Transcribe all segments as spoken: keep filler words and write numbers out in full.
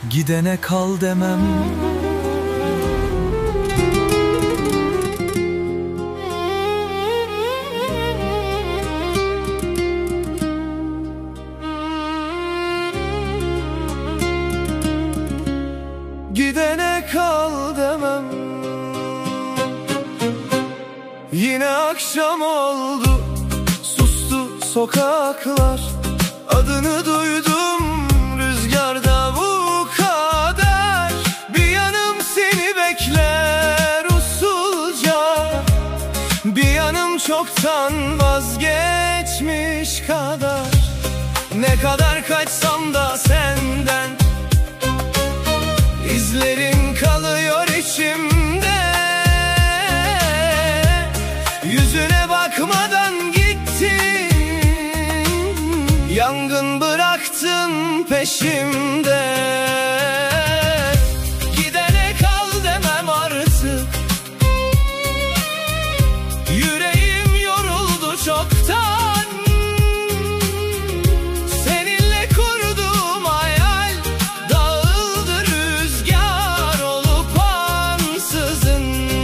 Gidene kal demem. Gidene kal demem. Yine akşam oldu, sustu sokaklar. Adını duydum rüzgarda bu kadar. Bir yanım seni bekler usulca, bir yanım çoktan vazgeçmiş kadar. Ne kadar kaçsam da senden, İzlerin kalıyor içimde. Yüzüne bakmadan gittin, yangın bıraktın peşimde. Gidene kal demem artık. Yüreğim yoruldu çoktan. Seninle kurduğum hayal dağıldı rüzgar olup ansızın.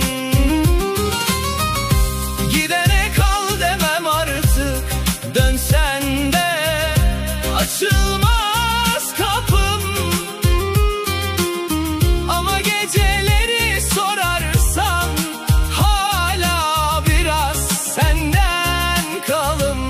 Gidene kal demem artık. Dönsen de açılmaz kapım. Ama geceleri sorarsan hala biraz senden kalım.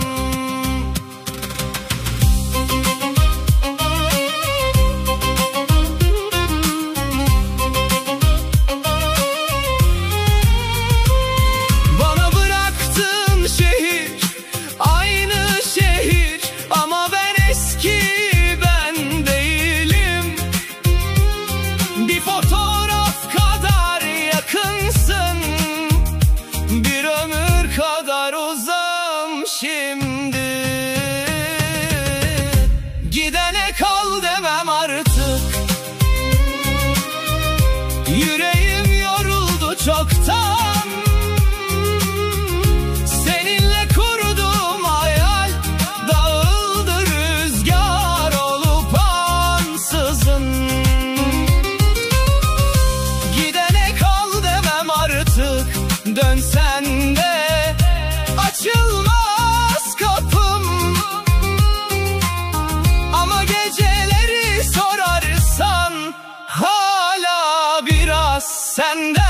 Bana bıraktığın şehir aynı şehir, ama ben eski ben değilim. Bir fotoğraf kadar yakınsın, bir ömür kadar uzağım şimdi. Gidene kal demem artık. Yüreğim yoruldu çoktan. Seninle kurduğum hayal dağıldı rüzgar olup ansızın. Gidene kal demem artık. Dönsen de açılmaz kapım. Ama geceleri sorarsan hala biraz senden